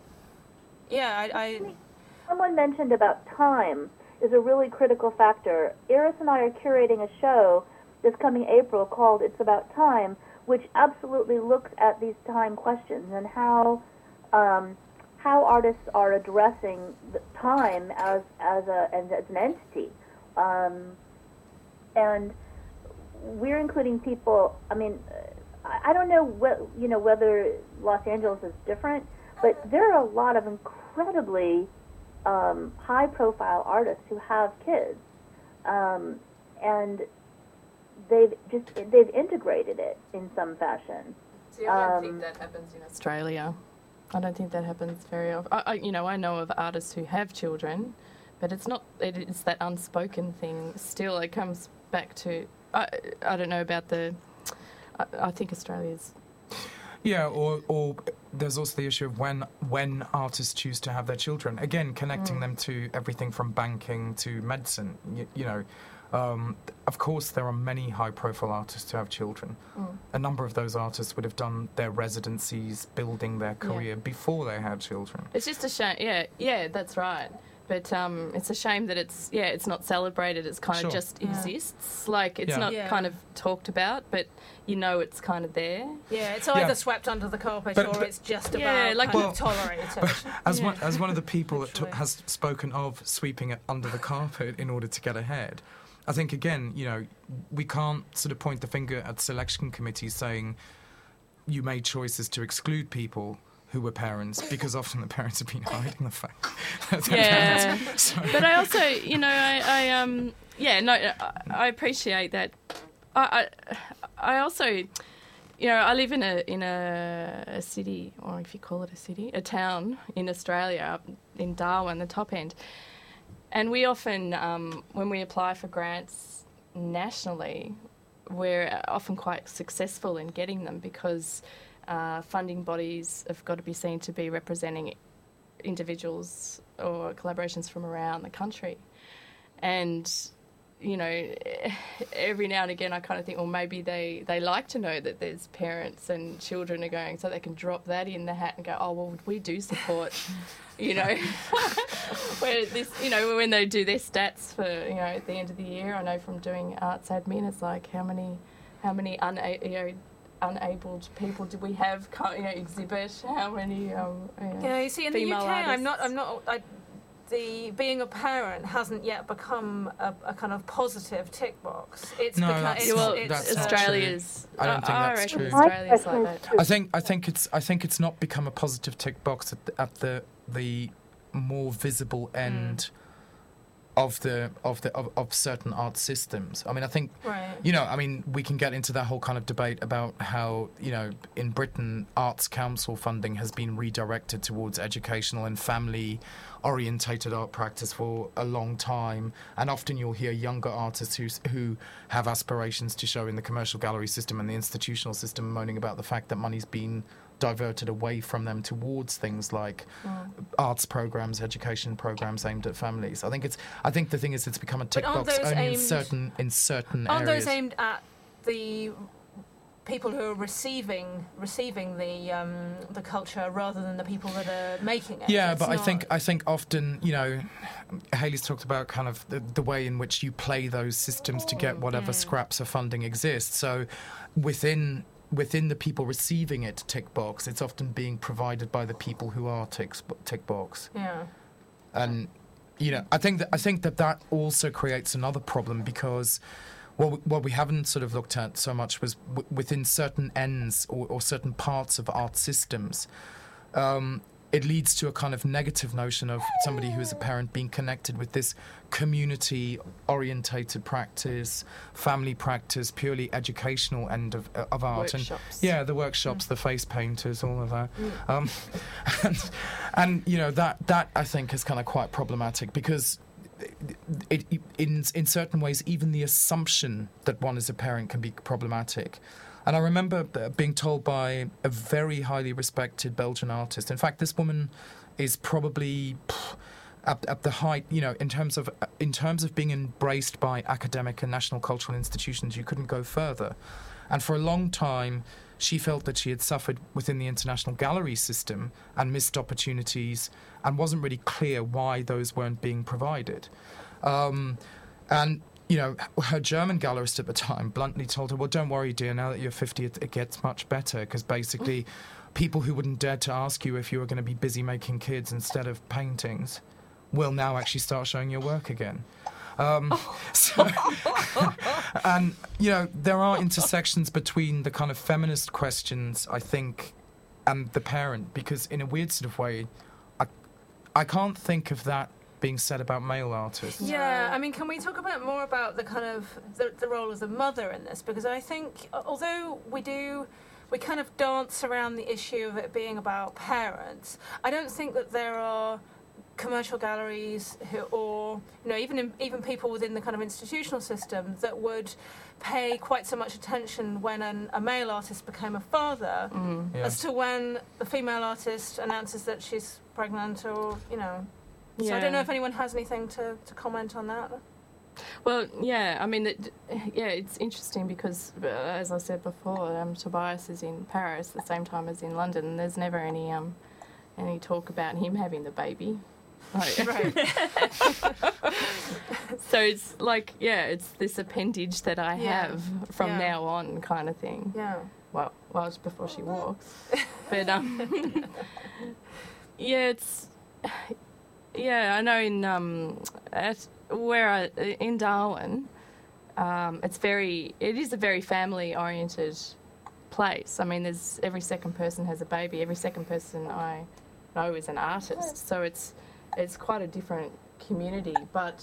yeah, I, I Someone mentioned about time is a really critical factor. Iris and I are curating a show this coming April called It's About Time, which absolutely looks at these time questions and how um, how artists are addressing the time as as a as, as an entity, um, and we're including people. I mean, I, I don't know what you know whether Los Angeles is different, but there are a lot of incredibly um, high-profile artists who have kids, um, and they've just they've integrated it in some fashion. See, I don't Um, think that happens in Australia. I don't think that happens very often. I, I, you know, I know of artists who have children, but it's not. It, it's that unspoken thing. Still, it comes back to. I, I don't know about the. I, I think Australia's. Yeah, or or there's also the issue of when when artists choose to have their children. Again, connecting Mm. them to everything from banking to medicine. You, you know, um, of course there are many high-profile artists who have children. Mm. A number of those artists would have done their residencies, building their career before they had children. It's just a shame. Yeah, yeah, that's right. But um, it's a shame that it's yeah, it's not celebrated. It's kind Sure. of just Yeah. exists. Like it's Yeah. not Yeah. kind of talked about, but you know it's kind of there. yeah, it's either Yeah. swept under the carpet But- or but- it's just Yeah, about like- kind Well, of tolerated. As Yeah. one as one of the people that Literally. t- has spoken of sweeping it under the carpet in order to get ahead, I think again, you know, we can't sort of point the finger at selection committees saying you made choices to exclude people who were parents, because often the parents have been hiding the fact that they're Yeah. parents. So, But I also, you know, I, I um, yeah, no, I, I appreciate that. I, I, I also, you know, I live in a in a, a city, or if you call it a city, a town in Australia, up in Darwin, the top end, and we often, um, when we apply for grants nationally, we're often quite successful in getting them because uh, funding bodies have got to be seen to be representing individuals or collaborations from around the country. And, you know, every now and again I kind of think, well, maybe they, they like to know that there's parents and children are going, so they can drop that in the hat and go, oh, well, we do support, you know, where this, you know, when they do their stats for, you know, at the end of the year, I know from doing arts admin, it's like how many, how many una- you know, unabled people do we have, you know, exhibit? How many? Um, you know, Yeah, you see, in the U K, female I'm not, artists? I'm not, I, the being a parent hasn't yet become a, a kind of positive tick box. It's No, become, that's it's, well, it's, that's not uh, Australia's. I don't think I that's reckon true. Australia's My like question that. I think I think it's I think it's not become a positive tick box at the, at the the more visible end of the of the of, of certain art systems. I mean, I think Right. you know, I mean, we can get into that whole kind of debate about how, you know, in Britain, Arts Council funding has been redirected towards educational and family orientated art practice for a long time, and often you'll hear younger artists who who have aspirations to show in the commercial gallery system and the institutional system moaning about the fact that money's been diverted away from them towards things like Mm. arts programs, education programs aimed at families. I think it's I think the thing is it's become a tick aren't box those only in aimed- certain in certain Aren't areas. those aimed at the people who are receiving receiving the um, the culture rather than the people that are making it. Yeah, It's but I not- think I think often, you know, Hayley's talked about kind of the, the way in which you play those systems to get whatever scraps of funding exist. So within within the people receiving it tick box, it's often being provided by the people who are tick, tick box. Yeah. And you know, I think that I think that that also creates another problem, because what we, what we haven't sort of looked at so much was w- within certain ends or, or certain parts of art systems, um, it leads to a kind of negative notion of somebody who is a parent being connected with this community-orientated practice, family practice, purely educational end of of art. Workshops. And yeah, the workshops, the face painters, all of that. Um, and, and you know that that I think is kind of quite problematic, because It, it, in in certain ways, even the assumption that one is a parent can be problematic. And I remember uh, being told by a very highly respected Belgian artist. In fact, this woman is probably pff, at, at the height, you know, in terms of in terms of being embraced by academic and national cultural institutions. You couldn't go further. And for a long time, she felt that she had suffered within the international gallery system and missed opportunities, and wasn't really clear why those weren't being provided. Um, and, you know, her German gallerist at the time bluntly told her, well, don't worry, dear, now that you're fifty, it, it gets much better, because basically people who wouldn't dare to ask you if you were going to be busy making kids instead of paintings will now actually start showing your work again. Um, so, and, you know, there are intersections between the kind of feminist questions, I think, and the parent, because in a weird sort of way, I, I can't think of that being said about male artists. Yeah, I mean, can we talk a bit more about the kind of the, the role of the mother in this? Because I think, although we do, we kind of dance around the issue of it being about parents, I don't think that there are commercial galleries who, or you know, even in, even people within the kind of institutional system that would pay quite so much attention when an, a male artist became a father, Mm. Yeah. as to when the female artist announces that she's pregnant, or you know. So I Yeah. don't know if anyone has anything to, to comment on that. Well, yeah, I mean, it, yeah, it's interesting because, uh, as I said before, um, Tobias is in Paris at the same time as in London, and there's never any um, any talk about him having the baby. Like, Right. so it's like, yeah, it's this appendage that I Yeah. have from Yeah. now on, kind of thing. Yeah. Well, well, it's before she walks, but um, yeah, it's yeah. I know in um, at where I in Darwin, um, it's very it is a very family oriented place. I mean, there's every second person has a baby. Every second person I know is an artist. So it's it's quite a different community, but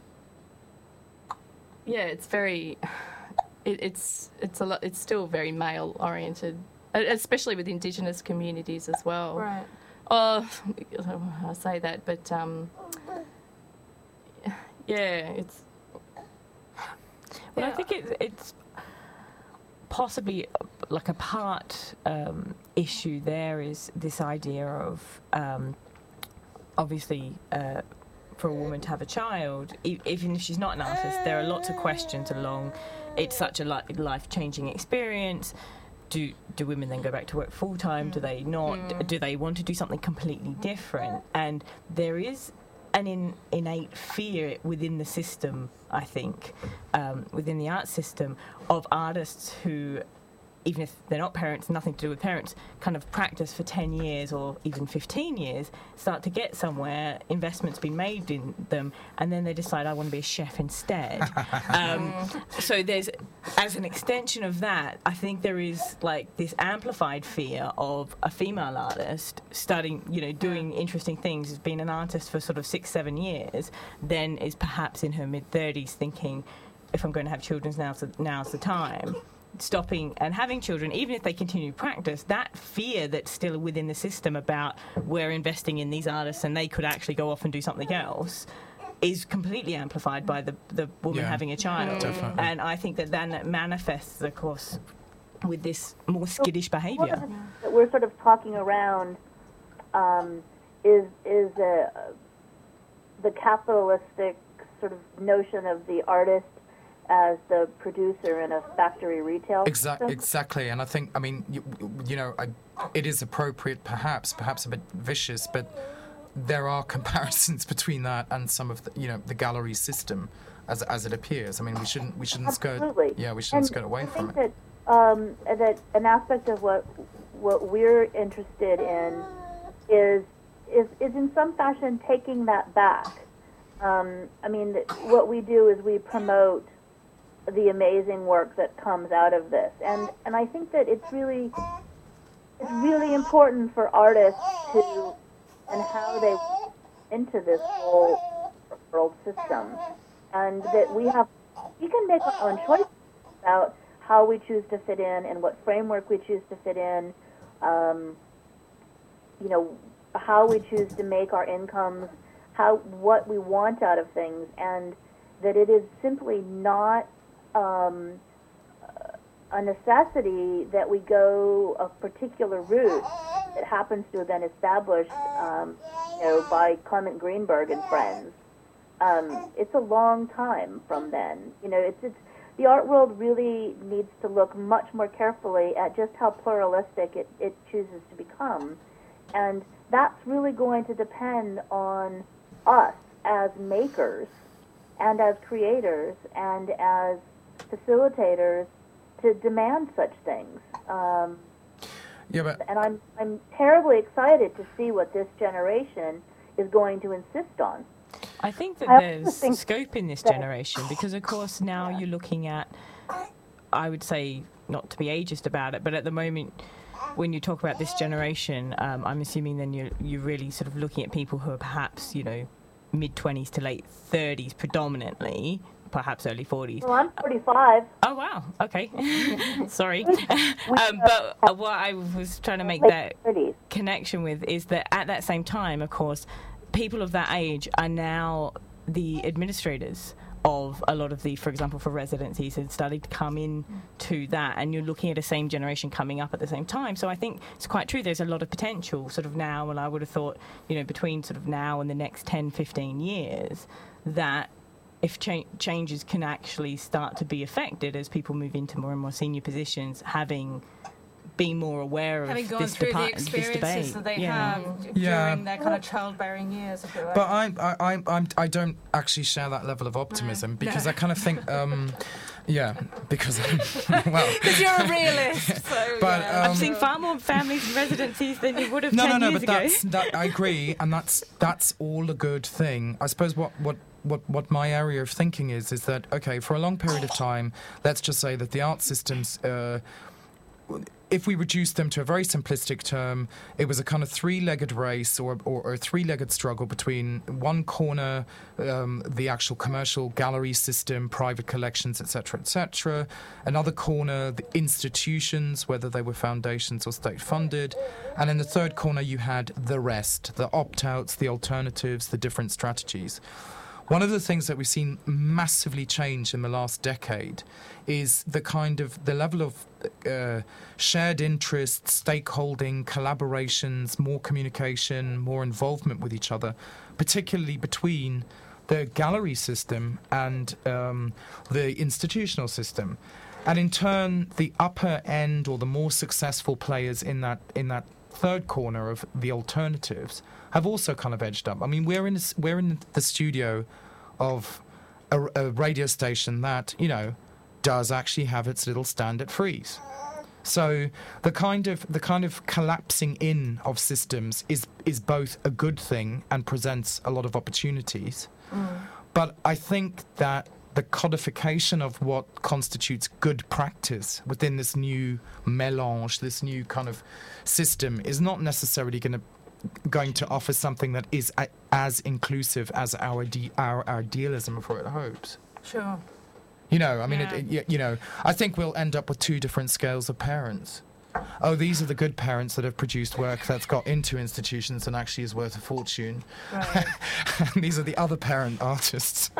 yeah, it's very. It, it's it's a lot. It's still very male oriented, especially with Indigenous communities as well. Right. Oh, I say that, but um, yeah, it's. Well, I Yeah. think it, it's possibly like a part um, issue there is this idea of um, obviously uh, for a woman to have a child, e- even if she's not an artist, there are lots of questions along. It's such a li- life-changing experience. Do do women then go back to work full time? Do they not? Mm. Do they want to do something completely different? And there is an in, innate fear within the system, I think, um, within the art system, of artists who, even if they're not parents, nothing to do with parents, kind of practice for ten years or even fifteen years, start to get somewhere, investment's been made in them, and then they decide, I want to be a chef instead. um, so there's, as an extension of that, I think there is like this amplified fear of a female artist starting, you know, doing interesting things, has been an artist for sort of six, seven years, then is perhaps in her mid-thirties thinking, if I'm going to have children, now's the, now's the time. Stopping and having children, even if they continue to practice, that fear that's still within the system about we're investing in these artists and they could actually go off and do something else is completely amplified by the, the woman Yeah. having a child. Definitely. And I think that then that manifests, of course, with this more skittish behaviour. That we're sort of talking around um, is is uh, the capitalistic sort of notion of the artist as the producer in a factory retail Exactly, system. exactly. And I think, I mean, you, you know, I, it is appropriate, perhaps, perhaps a bit vicious, but there are comparisons between that and some of the, you know, the gallery system as as it appears. I mean, we shouldn't we shouldn't Absolutely. skirt, yeah, we shouldn't And skirt away I from think it. that, um, that an aspect of what what we're interested in is is is in some fashion taking that back. Um, I mean, what we do is we promote the amazing work that comes out of this, and and I think that it's really it's really important for artists to and how they into this whole world system, and that we have we can make our own choices about how we choose to fit in and what framework we choose to fit in. Um, you know, how we choose to make our incomes, how what we want out of things, and that it is simply not um, a necessity that we go a particular route that happens to have been established, um, you know, by Clement Greenberg and friends. Um, it's a long time from then. You know, it's it's the art world really needs to look much more carefully at just how pluralistic it, it chooses to become, and that's really going to depend on us as makers and as creators and as facilitators to demand such things. Um, Yeah, but and I'm I'm terribly excited to see what this generation is going to insist on. I think that I also there's think scope in this that- generation because, of course, now you're looking at, I would say, not to be ageist about it, but at the moment, when you talk about this generation, um, I'm assuming then you're, you're really sort of looking at people who are perhaps, you know, mid-twenties to late thirties predominantly, perhaps early forties. Well, I'm forty-five. Oh, wow. Okay. Sorry. um, but uh, what I was trying to make that thirties. connection with is that at that same time, of course, people of that age are now the administrators of a lot of the, for example, for residencies, had started to come in to that, and you're looking at a same generation coming up at the same time. So I think it's quite true. There's a lot of potential sort of now, and I would have thought, you know, between sort of now and the next ten, fifteen years, that if cha- changes can actually start to be affected as people move into more and more senior positions, having been more aware of Having gone this, through depa- the this experiences debate. that they yeah. have Yeah. during their kind of childbearing years, if you like. But I, I, I, I'm, I don't actually share that level of optimism because No. I kind of think, um, yeah, because well, Because you're a realist, so But, yeah. um, I've seen far more families and residencies than you would have no, ten no, no, years but ago. that's that. I agree, and that's that's all a good thing. I suppose what what. What, what my area of thinking is is that okay, for a long period of time, let's just say that the art systems, uh, if we reduce them to a very simplistic term, it was a kind of three-legged race or, or, or a three-legged struggle between one corner, um, the actual commercial gallery system, private collections, et cetera, et cetera. Another corner, the institutions, whether they were foundations or state-funded. And in the third corner, you had the rest, the opt-outs, the alternatives, the different strategies. One of the things that we've seen massively change in the last decade is the kind of the level of uh, shared interests, stakeholding, collaborations, more communication, more involvement with each other, particularly between the gallery system and um, the institutional system. And in turn, the upper end or the more successful players in that in that third corner of the alternatives have also kind of edged up. I mean, we're in a, we're in the studio of a, a radio station that, you know, does actually have its little stand at Frieze. So the kind of the kind of collapsing in of systems is is both a good thing and presents a lot of opportunities. Mm. But I think that the codification of what constitutes good practice within this new mélange, this new kind of system, is not necessarily going to going to offer something that is a, as inclusive as our de- our idealism for it hopes. Sure. You know, I mean, Yeah. it, it, you know, I think we'll end up with two different scales of parents. Oh, these are the good parents that have produced work that's got into institutions and actually is worth a fortune. Right. And these are the other parent artists.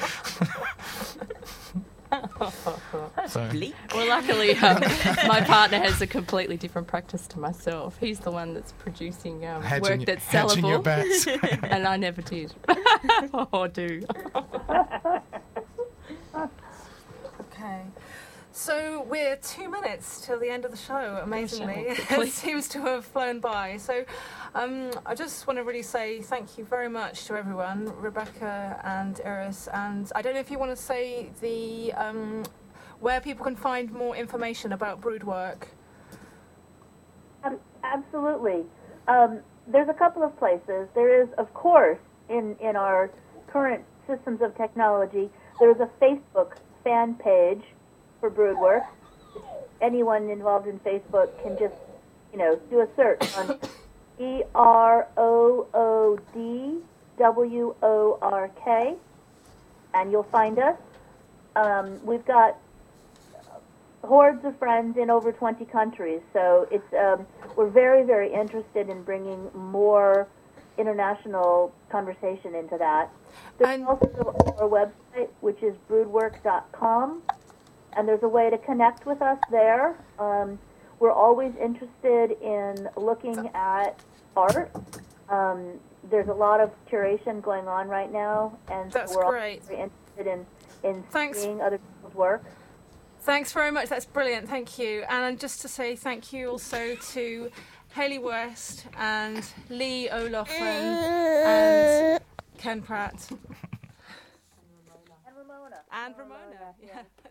So. Bleak. Well, luckily, um, my partner has a completely different practice to myself. He's the one that's producing um, Hedging work y- that's hedging your sellable, bets. and I never did. Or do. Okay. So we're two minutes till the end of the show, amazingly. It seems to have flown by. So um, I just want to really say thank you very much to everyone, Rebecca and Iris. And I don't know if you want to say the um, where people can find more information about Broodwork. Um, absolutely. Um, there's a couple of places. There is, of course, in, in our current systems of technology, there is a Facebook fan page for Broodwork. Anyone involved in Facebook can just, you know, do a search on E R O O D W O R K, and you'll find us. Um, we've got hordes of friends in over twenty countries, so it's um, we're very, very interested in bringing more international conversation into that. There's And- also our website, which is broodwork dot com. And there's a way to connect with us there. Um, we're always interested in looking at art. Um, there's a lot of curation going on right now, and so That's we're great. also very interested in, in Thanks. seeing other people's work. Thanks very much. That's brilliant. Thank you. And just to say thank you also to Hayley West and Lee O'Loughlin and Ken Pratt. And Ramona. And Ramona. Yeah.